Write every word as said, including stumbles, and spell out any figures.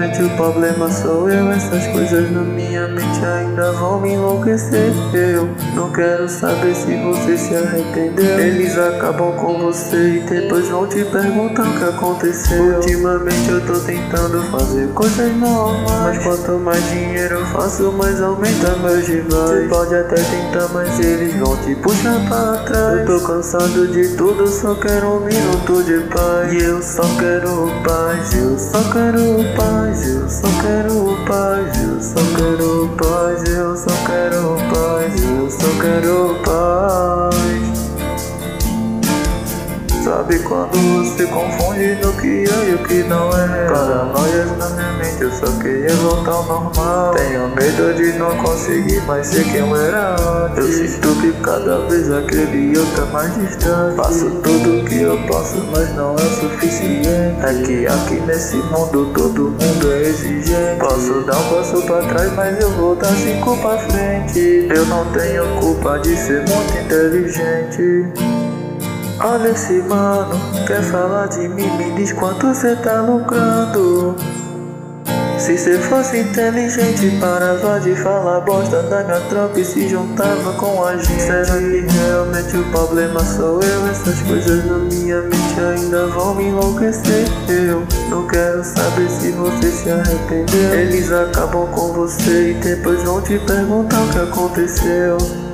Ultimamente o problema sou eu. Essas coisas na minha mente ainda vão me enlouquecer. Eu não quero saber se você se arrependeu. Eles acabam com você e depois vão te perguntar o que aconteceu. Ultimamente eu tô tentando fazer coisas normais, mas quanto mais dinheiro eu faço, mais aumenta meus rivais. Você pode até tentar, mas eles vão te puxar para trás. Eu tô cansado de tudo, só quero um minuto de paz. E eu só quero paz, eu só quero paz, eu só quero paz, eu só quero paz, eu só quero paz, eu só quero paz. Sabe quando você confunde no que é e o que não é? Paranoias na minha mente, eu só queria voltar ao normal. Tenho medo de não conseguir mais ser quem eu era antes. Eu sinto que cada vez aquele eu tá mais distante. Faço tudo o que eu posso, mas não é o suficiente. É que aqui nesse mundo todo mundo é exigente. Posso dar um passo pra trás, mas eu vou dar cinco pra frente. Eu não tenho culpa de ser muito inteligente. Olha esse mano, quer falar de mim, me diz quanto cê tá lucrando. Se cê fosse inteligente, parava de falar bosta da minha tropa e se juntava com a gente. Será que realmente o problema sou eu? Essas coisas na minha mente ainda vão me enlouquecer. Eu não quero saber se você se arrependeu. Eles acabam com você e depois vão te perguntar o que aconteceu.